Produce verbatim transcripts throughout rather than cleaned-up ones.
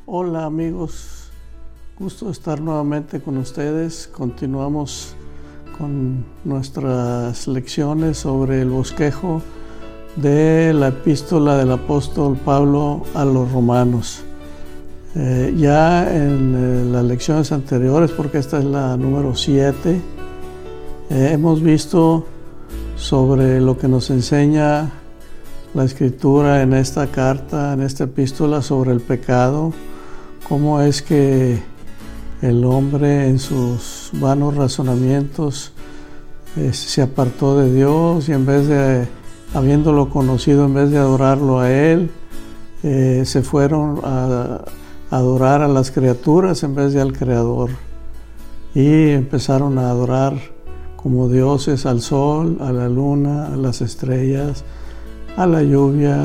Hola amigos, gusto estar nuevamente con ustedes. Continuamos con nuestras lecciones sobre el bosquejo de la epístola del apóstol Pablo a los romanos. Eh, ya en eh, las lecciones anteriores, porque esta es la número siete, eh, hemos visto sobre lo que nos enseña la escritura en esta carta, en esta epístola, sobre el pecado, cómo es que el hombre en sus vanos razonamientos eh, se apartó de Dios y en vez de, habiéndolo conocido, en vez de adorarlo a Él, eh, se fueron a, a adorar a las criaturas en vez de al Creador. Y empezaron a adorar como dioses al sol, a la luna, a las estrellas, a la lluvia,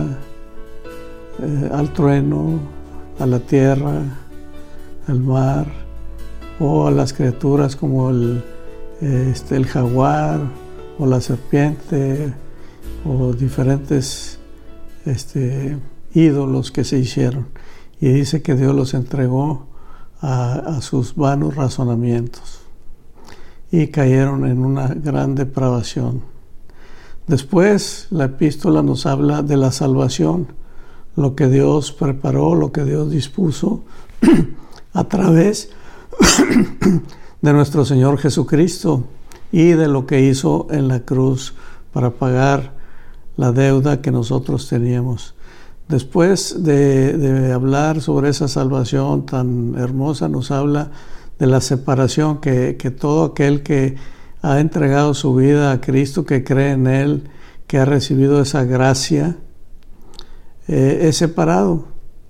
eh, al trueno, a la tierra, al mar, o a las criaturas como el, este, el jaguar, o la serpiente, o diferentes este, ídolos que se hicieron. Y dice que Dios los entregó a, a sus vanos razonamientos y cayeron en una gran depravación. Después, la epístola nos habla de la salvación, lo que Dios preparó, lo que Dios dispuso a través de nuestro Señor Jesucristo y de lo que hizo en la cruz para pagar la deuda que nosotros teníamos. Después de, de hablar sobre esa salvación tan hermosa, nos habla de la separación, que, que todo aquel que ha entregado su vida a Cristo, que cree en Él, que ha recibido esa gracia, eh, es separado.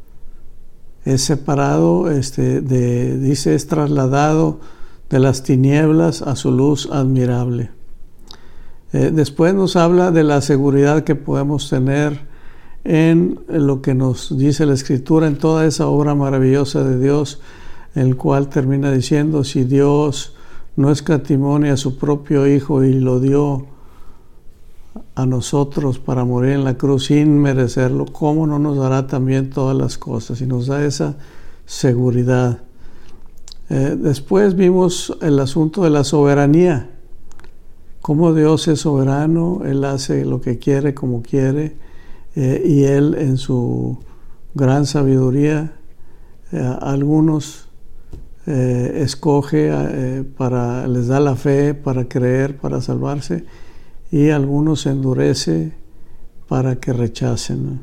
Es separado, este, de, dice, es trasladado de las tinieblas a su luz admirable. Eh, después nos habla de la seguridad que podemos tener en lo que nos dice la Escritura, en toda esa obra maravillosa de Dios, el cual termina diciendo: si Dios no escatimó a su propio Hijo y lo dio a nosotros para morir en la cruz sin merecerlo, ¿cómo no nos dará también todas las cosas? Y nos da esa seguridad. Eh, después vimos el asunto de la soberanía, cómo Dios es soberano, Él hace lo que quiere, como quiere, eh, y Él en su gran sabiduría, eh, a algunos Eh, escoge, eh, para, les da la fe para creer, para salvarse, y algunos se endurece para que rechacen.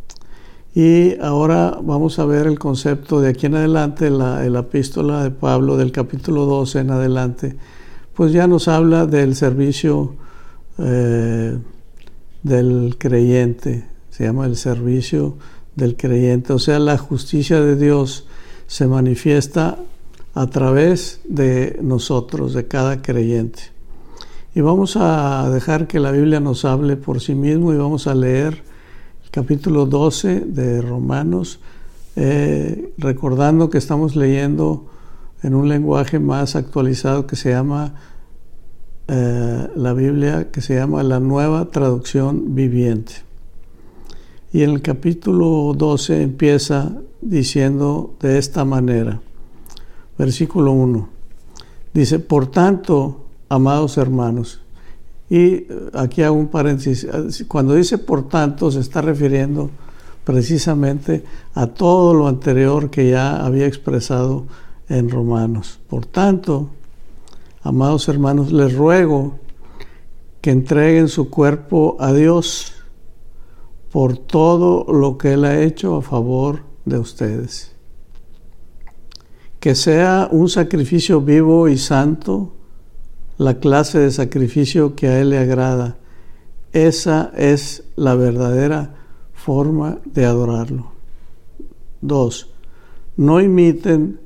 Y ahora vamos a ver el concepto de aquí en adelante, la, la epístola de Pablo del capítulo doce en adelante, pues ya nos habla del servicio eh, del creyente, se llama el servicio del creyente, o sea, la justicia de Dios se manifiesta a través de nosotros, de cada creyente. Y vamos a dejar que la Biblia nos hable por sí mismo y vamos a leer el capítulo doce de Romanos, eh, recordando que estamos leyendo en un lenguaje más actualizado que se llama, eh, la Biblia, que se llama la Nueva Traducción Viviente. Y en el capítulo doce empieza diciendo de esta manera. Versículo uno, dice: por tanto, amados hermanos, y aquí hago un paréntesis, cuando dice por tanto se está refiriendo precisamente a todo lo anterior que ya había expresado en Romanos. Por tanto, amados hermanos, les ruego que entreguen su cuerpo a Dios por todo lo que Él ha hecho a favor de ustedes. Que sea un sacrificio vivo y santo, la clase de sacrificio que a Él le agrada. Esa es la verdadera forma de adorarlo. Dos, no imiten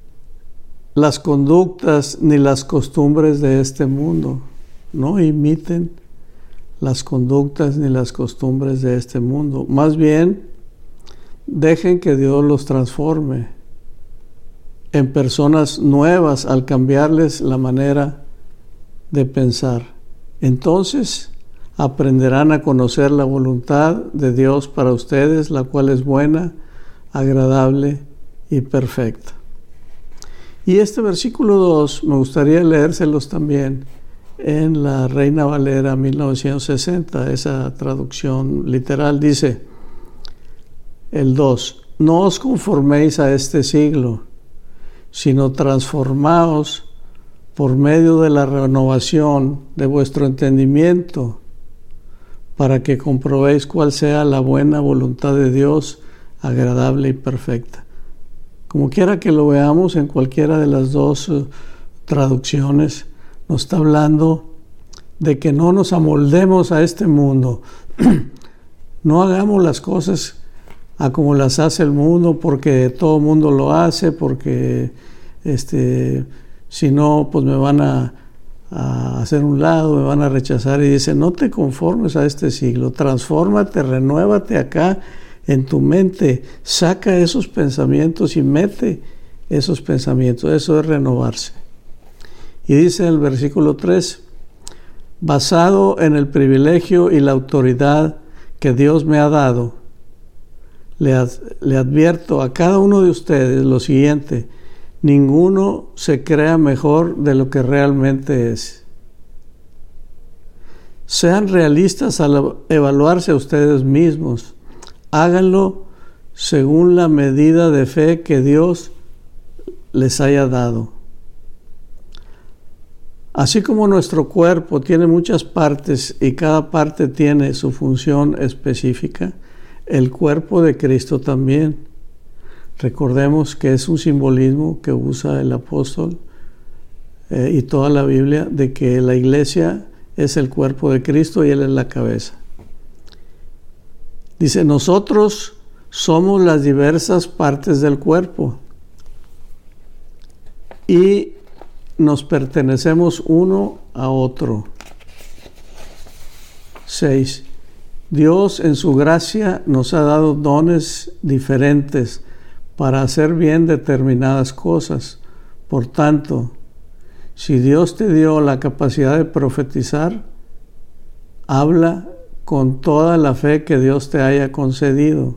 las conductas ni las costumbres de este mundo. No imiten las conductas ni las costumbres de este mundo. Más bien, dejen que Dios los transforme en personas nuevas al cambiarles la manera de pensar. Entonces aprenderán a conocer la voluntad de Dios para ustedes, la cual es buena, agradable y perfecta. Y este versículo dos me gustaría leérselos también en la Reina Valera mil novecientos sesenta, esa traducción literal. Dice el dos: no os conforméis a este siglo, sino transformaos por medio de la renovación de vuestro entendimiento, para que comprobéis cuál sea la buena voluntad de Dios, agradable y perfecta. Como quiera que lo veamos en cualquiera de las dos uh, traducciones, nos está hablando de que no nos amoldemos a este mundo. No hagamos las cosas a como las hace el mundo, porque todo el mundo lo hace, porque este, si no, pues me van a, a hacer un lado, me van a rechazar. Y dice, no te conformes a este siglo, transfórmate, renuévate acá en tu mente, saca esos pensamientos y mete esos pensamientos. Eso es renovarse. Y dice en el versículo tres, basado en el privilegio y la autoridad que Dios me ha dado, le, ad, le advierto a cada uno de ustedes lo siguiente: ninguno se crea mejor de lo que realmente es. Sean realistas al evaluarse a ustedes mismos. Háganlo según la medida de fe que Dios les haya dado. Así como nuestro cuerpo tiene muchas partes y cada parte tiene su función específica, el cuerpo de Cristo también. Recordemos que es un simbolismo que usa el apóstol eh, y toda la Biblia, de que la iglesia es el cuerpo de Cristo y Él es la cabeza. Dice, nosotros somos las diversas partes del cuerpo y nos pertenecemos uno a otro. seis. Dios en su gracia nos ha dado dones diferentes para hacer bien determinadas cosas. Por tanto, si Dios te dio la capacidad de profetizar, habla con toda la fe que Dios te haya concedido.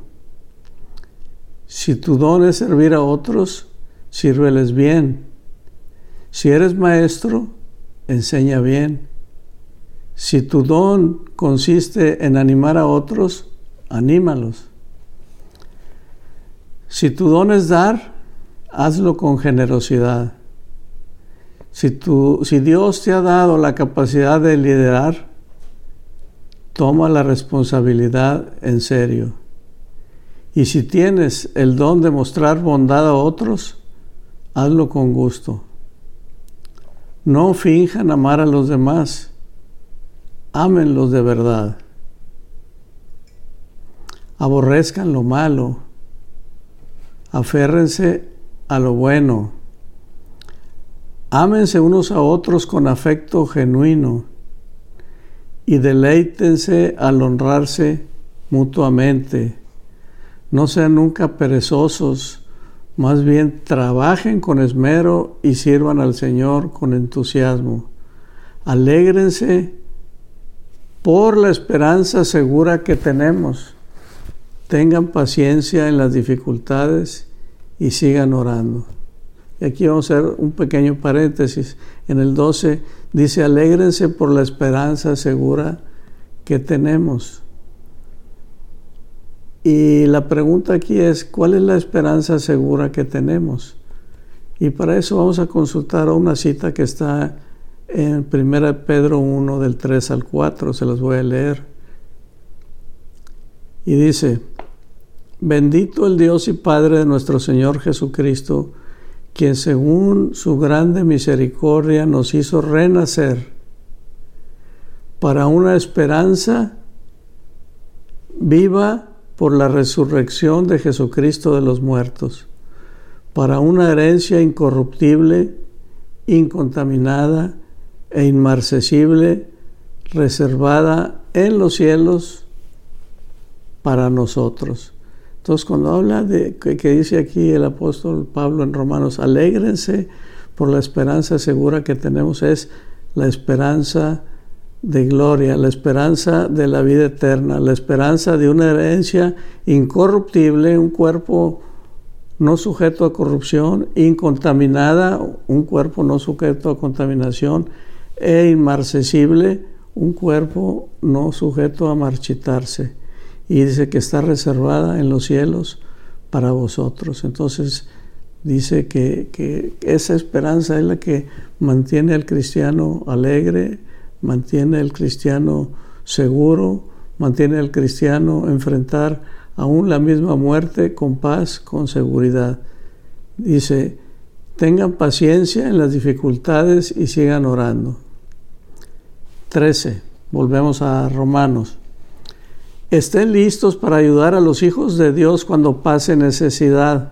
Si tu don es servir a otros, sírveles bien. Si eres maestro, enseña bien. Si tu don consiste en animar a otros, anímalos. Si tu don es dar, hazlo con generosidad. Si, tu, si Dios te ha dado la capacidad de liderar, toma la responsabilidad en serio. Y si tienes el don de mostrar bondad a otros, hazlo con gusto. No finjan amar a los demás, ámenlos de verdad. Aborrezcan lo malo, aférrense a lo bueno. Ámense unos a otros con afecto genuino y deleítense al honrarse mutuamente. No sean nunca perezosos, más bien trabajen con esmero y sirvan al Señor con entusiasmo. Alégrense por la esperanza segura que tenemos. Tengan paciencia en las dificultades y sigan orando. Y aquí vamos a hacer un pequeño paréntesis. En el doce dice, alégrense por la esperanza segura que tenemos. Y la pregunta aquí es, ¿cuál es la esperanza segura que tenemos? Y para eso vamos a consultar una cita que está en primera de Pedro uno, del tres al cuatro, se las voy a leer. Y dice, bendito el Dios y Padre de nuestro Señor Jesucristo, quien según su grande misericordia nos hizo renacer para una esperanza viva por la resurrección de Jesucristo de los muertos, para una herencia incorruptible, incontaminada e inmarcesible, reservada en los cielos para nosotros. Entonces, cuando habla de que, que dice aquí el apóstol Pablo en Romanos, alégrense por la esperanza segura que tenemos, es la esperanza de gloria, la esperanza de la vida eterna, la esperanza de una herencia incorruptible, un cuerpo no sujeto a corrupción, incontaminada, un cuerpo no sujeto a contaminación, e inmarcesible, un cuerpo no sujeto a marchitarse. Y dice que está reservada en los cielos para vosotros. Entonces dice que, que esa esperanza es la que mantiene al cristiano alegre, mantiene al cristiano seguro, mantiene al cristiano enfrentar aún la misma muerte con paz, con seguridad. Dice, tengan paciencia en las dificultades y sigan orando. trece. Volvemos a Romanos. Estén listos para ayudar a los hijos de Dios cuando pase necesidad.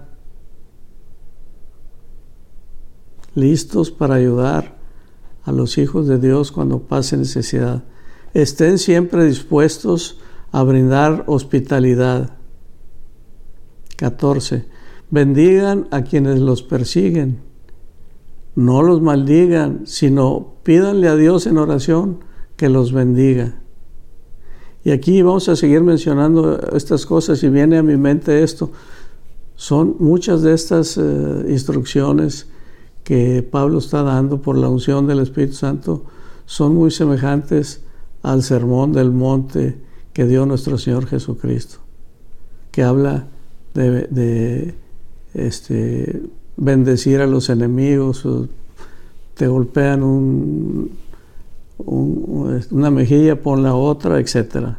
Listos para ayudar a los hijos de Dios cuando pase necesidad. Estén siempre dispuestos a brindar hospitalidad. catorce. Bendigan a quienes los persiguen. No los maldigan, sino pídanle a Dios en oración que los bendiga. Y aquí vamos a seguir mencionando estas cosas y viene a mi mente esto. Son muchas de estas eh, instrucciones que Pablo está dando por la unción del Espíritu Santo, son muy semejantes al sermón del monte que dio nuestro Señor Jesucristo, que habla de, de este, bendecir a los enemigos, te golpean un, un, una mejilla, pon la otra, etcétera.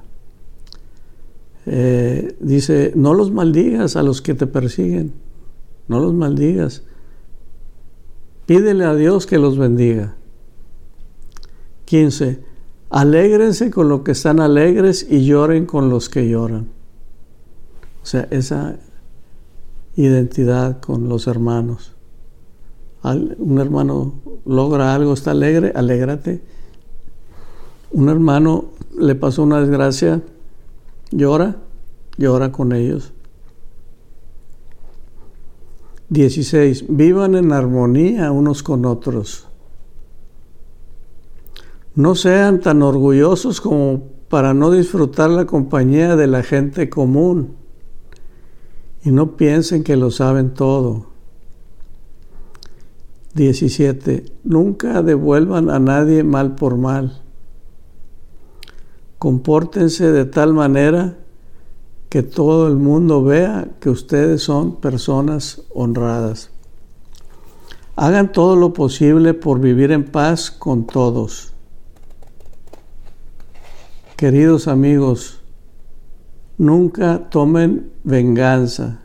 Eh, dice, no los maldigas a los que te persiguen, no los maldigas, pídele a Dios que los bendiga. quince. Alégrense con los que están alegres y lloren con los que lloran. O sea, esa identidad con los hermanos. Un hermano logra algo, está alegre, alégrate. Un hermano le pasó una desgracia, llora, llora con ellos. dieciséis. Vivan en armonía unos con otros. No sean tan orgullosos como para no disfrutar la compañía de la gente común y no piensen que lo saben todo. diecisiete. Nunca devuelvan a nadie mal por mal. Compórtense de tal manera que todo el mundo vea que ustedes son personas honradas. Hagan todo lo posible por vivir en paz con todos. Queridos amigos, nunca tomen venganza.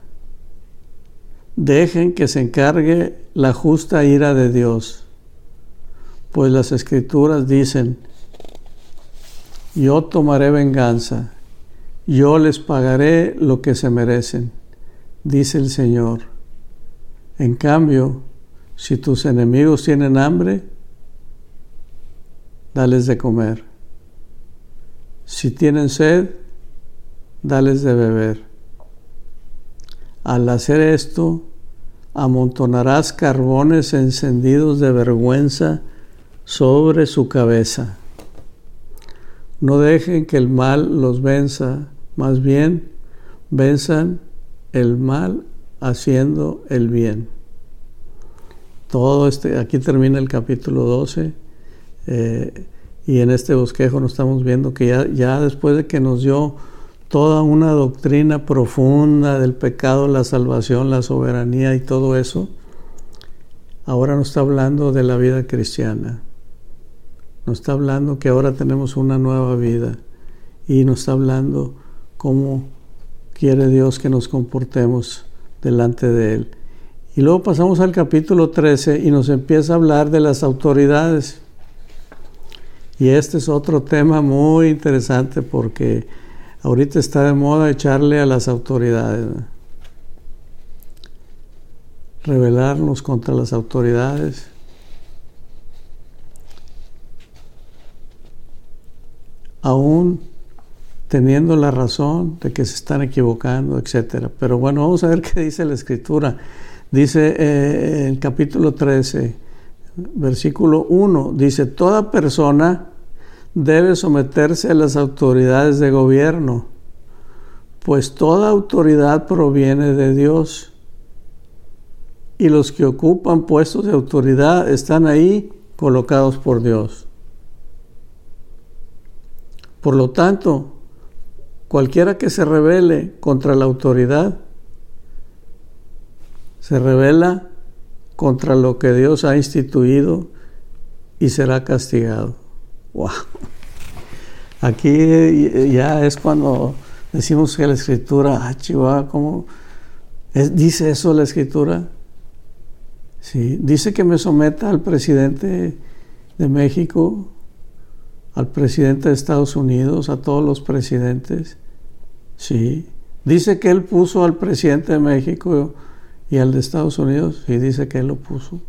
Dejen que se encargue la justa ira de Dios, pues las Escrituras dicen, yo tomaré venganza, yo les pagaré lo que se merecen, dice el Señor. En cambio, si tus enemigos tienen hambre, dales de comer. Si tienen sed, dales de beber. Al hacer esto, amontonarás carbones encendidos de vergüenza sobre su cabeza. No dejen que el mal los venza, más bien, venzan el mal haciendo el bien. Todo este, aquí termina el capítulo doce. Eh, Y en este bosquejo nos estamos viendo que ya, ya después de que nos dio toda una doctrina profunda del pecado, la salvación, la soberanía y todo eso, ahora nos está hablando de la vida cristiana. Nos está hablando que ahora tenemos una nueva vida y nos está hablando cómo quiere Dios que nos comportemos delante de Él. Y luego pasamos al capítulo trece y nos empieza a hablar de las autoridades. Y este es otro tema muy interesante porque ahorita está de moda echarle a las autoridades, ¿no? Rebelarnos contra las autoridades. Aún teniendo la razón de que se están equivocando, etcétera. Pero bueno, vamos a ver qué dice la Escritura. Dice eh, en el capítulo trece, versículo uno, dice, toda persona debe someterse a las autoridades de gobierno, pues toda autoridad proviene de Dios. y los que ocupan puestos de autoridad están ahí colocados por Dios. Por lo tanto, cualquiera que se rebele contra la autoridad, se rebela contra lo que Dios ha instituido y será castigado. ¡Wow! Aquí ya es cuando decimos que la Escritura, ah, chihuahua, ¿cómo es, dice eso la Escritura? Sí, dice que me someta al presidente de México, al presidente de Estados Unidos, a todos los presidentes. Sí, dice que él puso al presidente de México y al de Estados Unidos, y dice que él lo puso.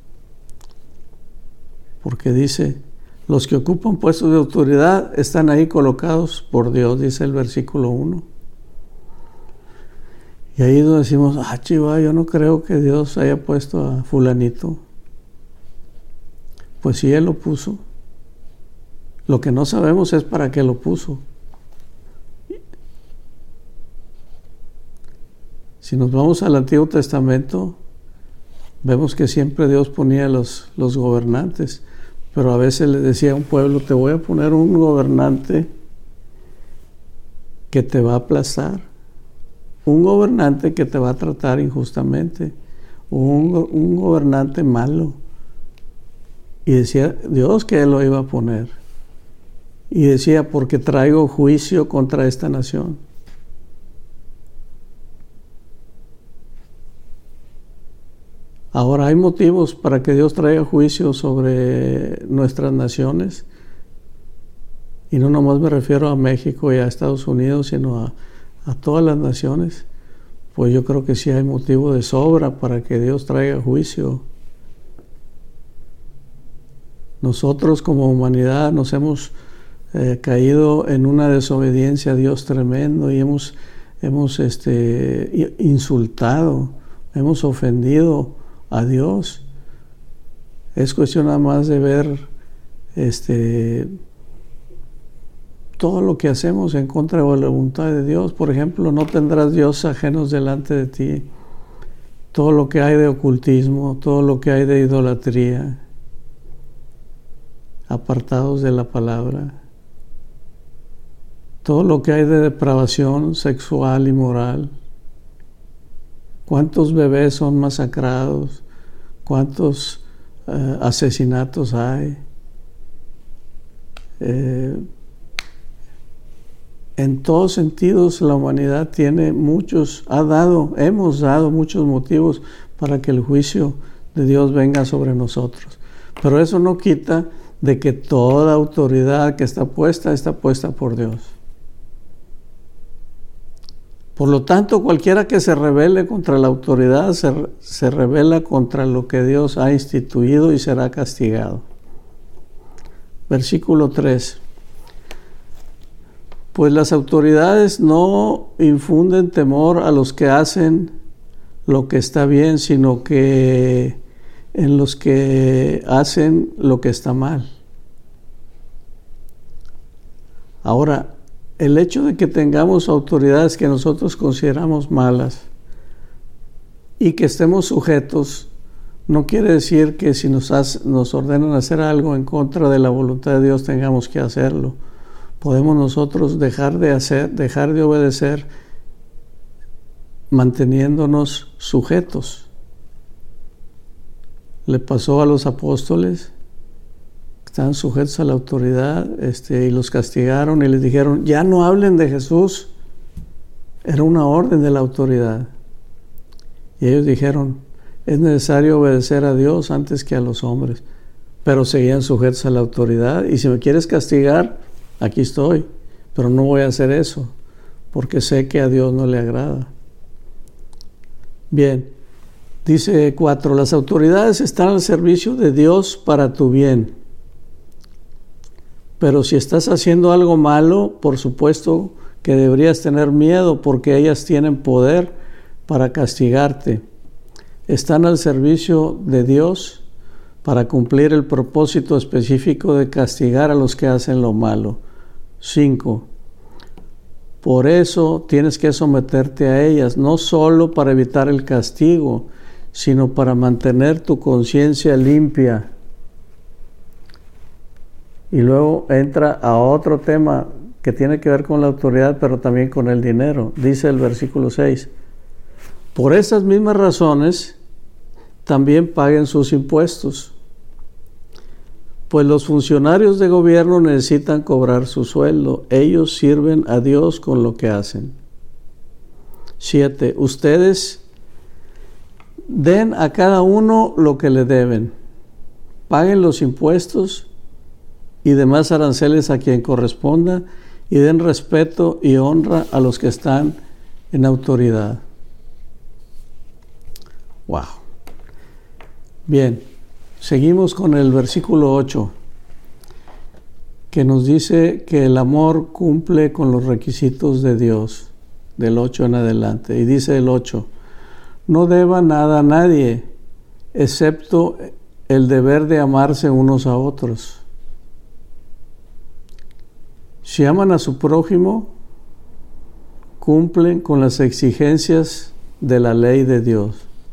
Porque dice, los que ocupan puestos de autoridad están ahí colocados por Dios, dice el versículo uno. Y ahí donde decimos, ah, chiva, yo no creo que Dios haya puesto a fulanito. Pues sí, Él lo puso. Lo que no sabemos es para qué lo puso. Si nos vamos al Antiguo Testamento, vemos que siempre Dios ponía los, los gobernantes, pero a veces le decía a un pueblo, te voy a poner un gobernante que te va a aplastar, un gobernante que te va a tratar injustamente, un, un gobernante malo. Y decía Dios que Él lo iba a poner. Y decía, porque traigo juicio contra esta nación. Ahora, ¿hay motivos para que Dios traiga juicio sobre nuestras naciones? Y no nomás me refiero a México y a Estados Unidos, sino a, a todas las naciones. Pues yo creo que sí hay motivo de sobra para que Dios traiga juicio. Nosotros como humanidad nos hemos eh, caído en una desobediencia a Dios tremendo y hemos, hemos este, insultado, hemos ofendido a Dios. Es cuestión nada más de ver este, todo lo que hacemos en contra de la voluntad de Dios. Por ejemplo, no tendrás dioses ajenos delante de ti. Todo lo que hay de ocultismo, todo lo que hay de idolatría, apartados de la palabra. Todo lo que hay de depravación sexual y moral. ¿Cuántos bebés son masacrados? ¿Cuántos uh, asesinatos hay? Eh, en todos sentidos la humanidad tiene muchos, ha dado, hemos dado muchos motivos para que el juicio de Dios venga sobre nosotros. Pero eso no quita de que toda autoridad que está puesta, está puesta por Dios. Por lo tanto, cualquiera que se rebele contra la autoridad se, se rebela contra lo que Dios ha instituido y será castigado. Versículo tres. Pues las autoridades no infunden temor a los que hacen lo que está bien, sino que en los que hacen lo que está mal. Ahora, el hecho de que tengamos autoridades que nosotros consideramos malas y que estemos sujetos, no quiere decir que si nos, hace, nos ordenan hacer algo en contra de la voluntad de Dios tengamos que hacerlo. Podemos nosotros dejar de hacer, dejar de obedecer, manteniéndonos sujetos. Le pasó a los apóstoles, estaban sujetos a la autoridad, este, y los castigaron y les dijeron, ya no hablen de Jesús. Era una orden de la autoridad. Y ellos dijeron, es necesario obedecer a Dios antes que a los hombres. Pero seguían sujetos a la autoridad. Y si me quieres castigar, aquí estoy. Pero no voy a hacer eso, porque sé que a Dios no le agrada. Bien, dice cuatro, las autoridades están al servicio de Dios para tu bien. Pero si estás haciendo algo malo, por supuesto que deberías tener miedo, porque ellas tienen poder para castigarte. Están al servicio de Dios para cumplir el propósito específico de castigar a los que hacen lo malo. cinco. Por eso tienes que someterte a ellas, no solo para evitar el castigo, sino para mantener tu conciencia limpia. Y luego entra a otro tema que tiene que ver con la autoridad, pero también con el dinero. Dice el versículo seis, por esas mismas razones también paguen sus impuestos, pues los funcionarios de gobierno necesitan cobrar su sueldo. Ellos sirven a Dios con lo que hacen. siete. Ustedes den a cada uno lo que le deben. Paguen los impuestos y demás aranceles a quien corresponda y den respeto y honra a los que están en autoridad. Wow. Bien, seguimos con el versículo ocho, que nos dice que el amor cumple con los requisitos de Dios, del ocho en adelante. Y dice el ocho, no deba nada a nadie, excepto el deber de amarse unos a otros. Si aman a su prójimo, cumplen con las exigencias de la ley de Dios.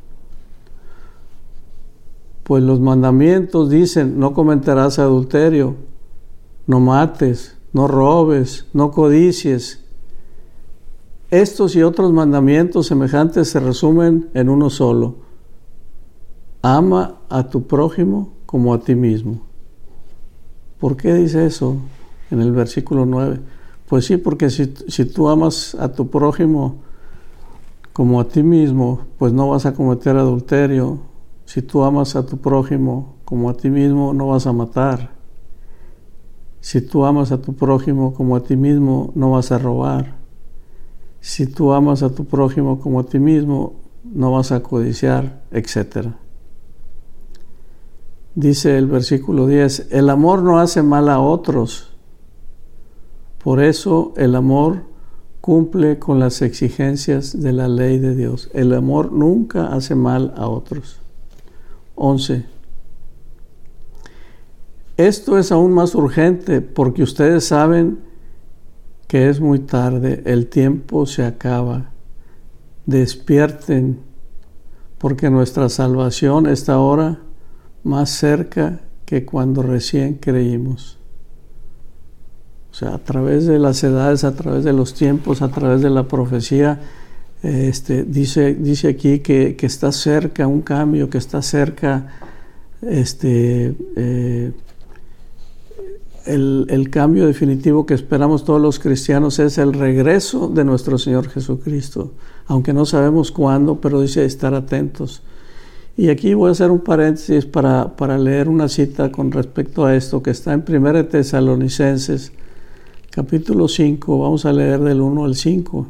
Pues los mandamientos dicen, no cometerás adulterio, no mates, no robes, no codicies. Estos y otros mandamientos semejantes se resumen en uno solo. Ama a tu prójimo como a ti mismo. ¿Por qué dice eso en el versículo nueve? Pues sí, porque si, si tú amas a tu prójimo como a ti mismo, pues no vas a cometer adulterio. Si tú amas a tu prójimo como a ti mismo, no vas a matar. Si tú amas a tu prójimo como a ti mismo, no vas a robar. Si tú amas a tu prójimo como a ti mismo, no vas a codiciar, etcétera. Dice el versículo diez, el amor no hace mal a otros. Por eso el amor cumple con las exigencias de la ley de Dios. El amor nunca hace mal a otros. once. Esto es aún más urgente porque ustedes saben que es muy tarde, el tiempo se acaba. Despierten, porque nuestra salvación está ahora más cerca que cuando recién creímos. O sea, a través de las edades, a través de los tiempos, a través de la profecía, este, dice, dice aquí que, que está cerca un cambio, que está cerca este, eh, el, el cambio definitivo que esperamos todos los cristianos es el regreso de nuestro Señor Jesucristo, aunque no sabemos cuándo, pero dice estar atentos. Y aquí voy a hacer un paréntesis para, para leer una cita con respecto a esto que está en Primera de Tesalonicenses, capítulo cinco, vamos a leer del uno al cinco,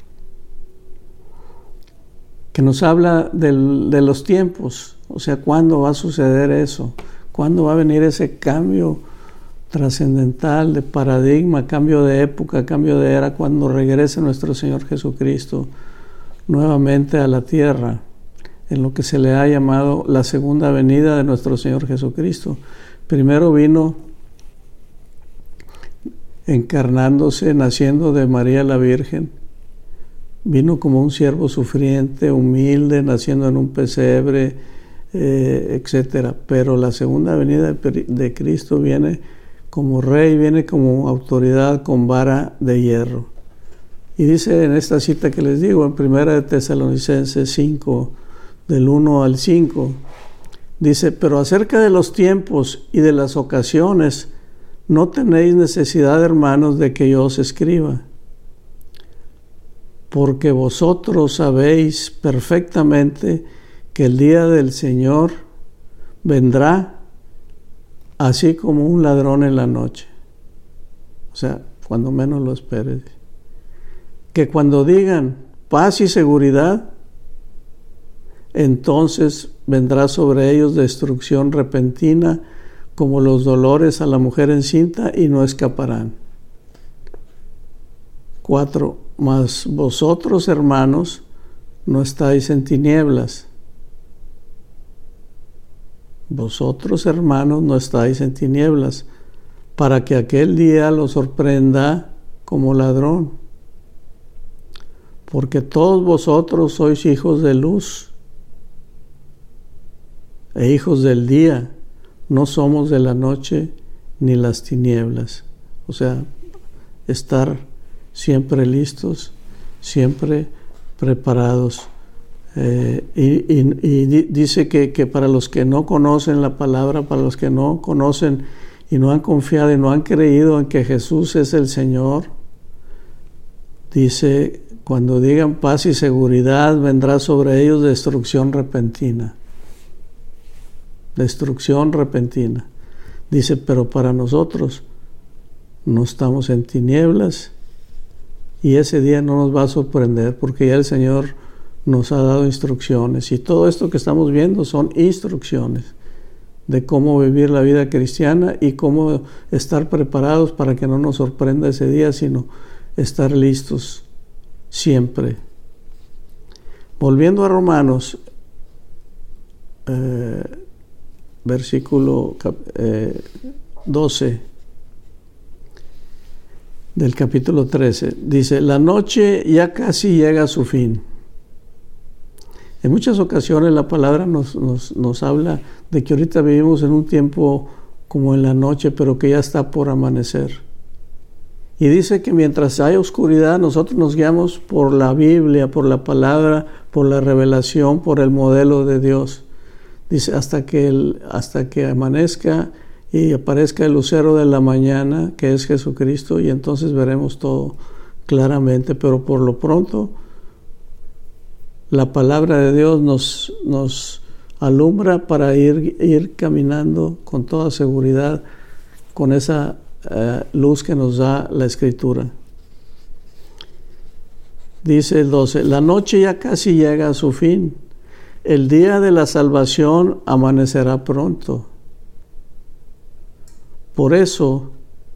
que nos habla del, de los tiempos, o sea, cuándo va a suceder eso, cuándo va a venir ese cambio trascendental de paradigma, cambio de época, cambio de era, cuando regrese nuestro Señor Jesucristo nuevamente a la tierra, en lo que se le ha llamado la segunda venida de nuestro Señor Jesucristo. Primero vino encarnándose, naciendo de María la Virgen, vino como un siervo sufriente, humilde, naciendo en un pesebre, eh, etcétera. Pero la segunda venida de, de Cristo viene como rey, viene como autoridad con vara de hierro. Y dice en esta cita que les digo, en Primera de Tesalonicenses cinco, del uno al cinco, dice, pero acerca de los tiempos y de las ocasiones, no tenéis necesidad, hermanos, de que yo os escriba, porque vosotros sabéis perfectamente que el día del Señor vendrá así como un ladrón en la noche. O sea, cuando menos lo esperes. Que cuando digan paz y seguridad, entonces vendrá sobre ellos destrucción repentina, como los dolores a la mujer encinta, y no escaparán. Cuatro. Mas vosotros, hermanos, no estáis en tinieblas. Vosotros, hermanos, no estáis en tinieblas, para que aquel día los sorprenda como ladrón. Porque todos vosotros sois hijos de luz e hijos del día, no somos de la noche ni las tinieblas. O sea, estar siempre listos, siempre preparados. Eh, y, y, y dice que, que para los que no conocen la palabra, para los que no conocen y no han confiado y no han creído en que Jesús es el Señor, dice, cuando digan paz y seguridad, vendrá sobre ellos destrucción repentina. Destrucción repentina. Dice, pero para nosotros no estamos en tinieblas y ese día no nos va a sorprender porque ya el Señor nos ha dado instrucciones, y todo esto que estamos viendo son instrucciones de cómo vivir la vida cristiana y cómo estar preparados para que no nos sorprenda ese día, sino estar listos siempre. Volviendo a Romanos, eh, versículo eh, doce del capítulo trece, dice, la noche ya casi llega a su fin. En muchas ocasiones la palabra nos, nos, nos habla de que ahorita vivimos en un tiempo como en la noche, pero que ya está por amanecer. Y dice que mientras hay oscuridad, nosotros nos guiamos por la Biblia, por la palabra, por la revelación, por el modelo de Dios. Dice, hasta que, el, hasta que amanezca y aparezca el lucero de la mañana, que es Jesucristo, y entonces veremos todo claramente. Pero por lo pronto, la palabra de Dios nos, nos alumbra para ir, ir caminando con toda seguridad, con esa uh, luz que nos da la Escritura. Dice el doce, la noche ya casi llega a su fin. El día de la salvación amanecerá pronto. Por eso,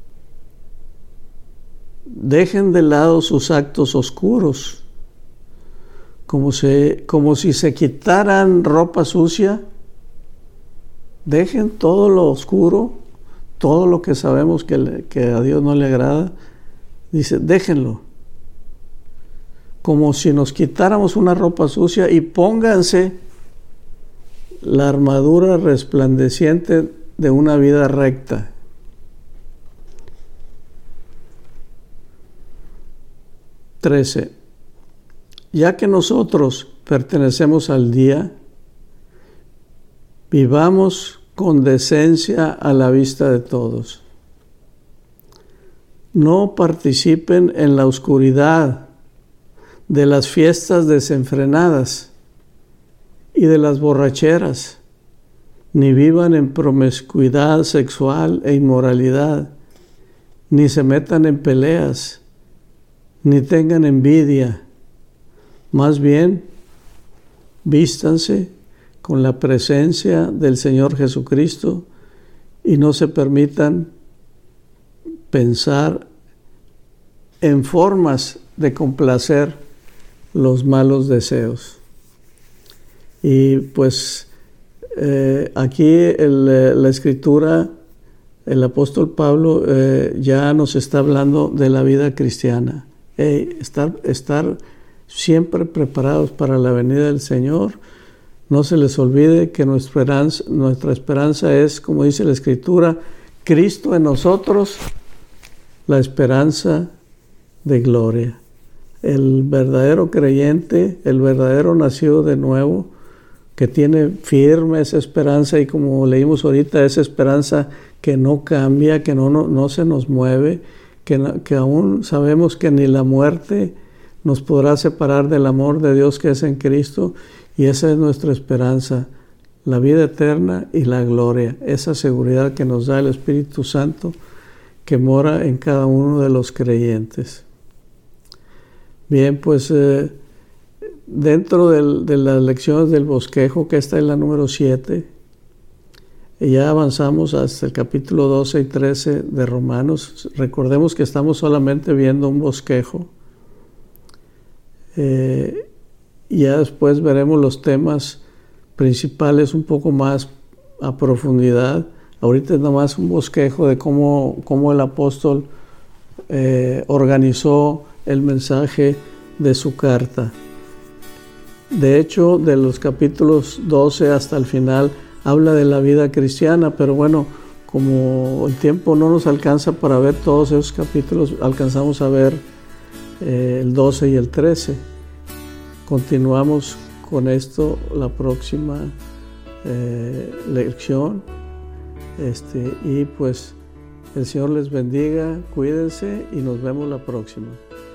dejen de lado sus actos oscuros, como, se, como si se quitaran ropa sucia. Dejen todo lo oscuro, todo lo que sabemos que, le, que a Dios no le agrada. Dice, déjenlo. Como si nos quitáramos una ropa sucia y pónganse la armadura resplandeciente de una vida recta. trece. Ya que nosotros pertenecemos al día, vivamos con decencia a la vista de todos. No participen en la oscuridad de las fiestas desenfrenadas y de las borracheras, ni vivan en promiscuidad sexual e inmoralidad, ni se metan en peleas, ni tengan envidia. Más bien, vístanse con la presencia del Señor Jesucristo y no se permitan pensar en formas de complacer los malos deseos. Y pues eh, aquí el, la Escritura, el apóstol Pablo eh, ya nos está hablando de la vida cristiana. Hey, estar, estar siempre preparados para la venida del Señor. No se les olvide que nuestra esperanza, nuestra esperanza es, como dice la Escritura, Cristo en nosotros, la esperanza de gloria. El verdadero creyente, el verdadero nacido de nuevo, que tiene firme esa esperanza, y como leímos ahorita, esa esperanza que no cambia, que no, no, no se nos mueve, que, que aún sabemos que ni la muerte nos podrá separar del amor de Dios que es en Cristo, y esa es nuestra esperanza, la vida eterna y la gloria, esa seguridad que nos da el Espíritu Santo que mora en cada uno de los creyentes. Bien, pues eh, dentro del, de las lecciones del bosquejo, que esta es la número siete, y ya avanzamos hasta el capítulo doce y trece de Romanos. Recordemos que estamos solamente viendo un bosquejo. Eh, y ya después veremos los temas principales un poco más a profundidad. Ahorita es nomás un bosquejo de cómo, cómo el apóstol eh, organizó el mensaje de su carta. De hecho, de los capítulos doce hasta el final habla de la vida cristiana, pero bueno, como el tiempo no nos alcanza para ver todos esos capítulos, alcanzamos a ver eh, el doce y el trece. Continuamos con esto la próxima eh, lección. Este, y pues el Señor les bendiga, cuídense y nos vemos la próxima.